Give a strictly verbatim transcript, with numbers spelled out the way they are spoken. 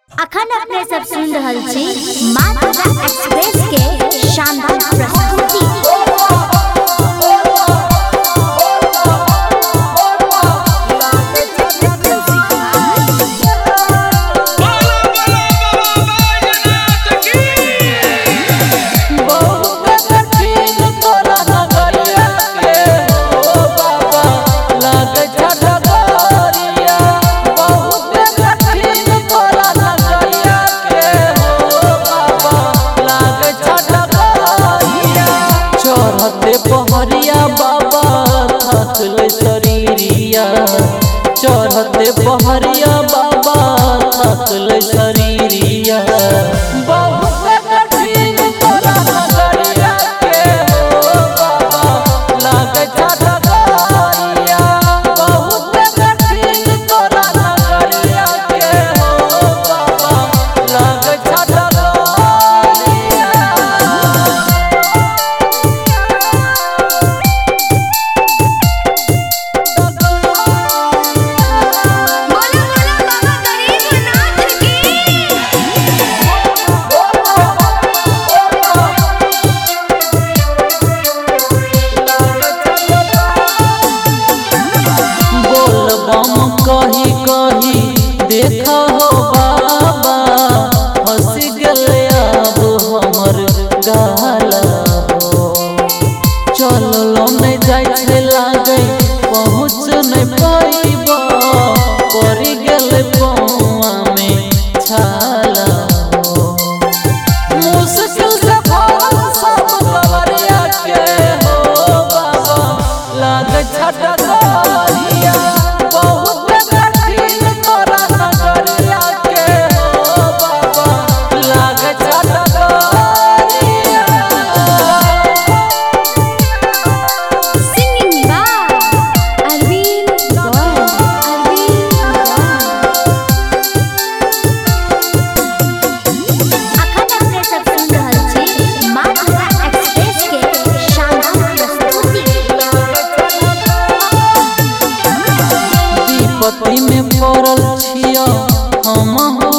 अखन अपने सब सुन रहल छी माँ दुर्गा एक्सप्रेस के शानदार प्रस्तुति। पहरिया बाबा थकल शरीरिया चढ़ते पहरिया बाबा थकल शरीरिया बहुत कठिन तोरा नगरिया के हो बाबा लागे छठगरिया बहुत कठिन तोरा नगरिया के हो बाबा लागे छठगरिया। कही कही देखा हो बाबा हंस गले अब हमर गाला हो चलो नहीं जाए लागे पहुँच नहीं पाइबा पड़ गल पौआ में छाला हो मुश्किल से भरल सब कवरिया के हो बाबा लागे छठगरिया में पड़ल छिया हम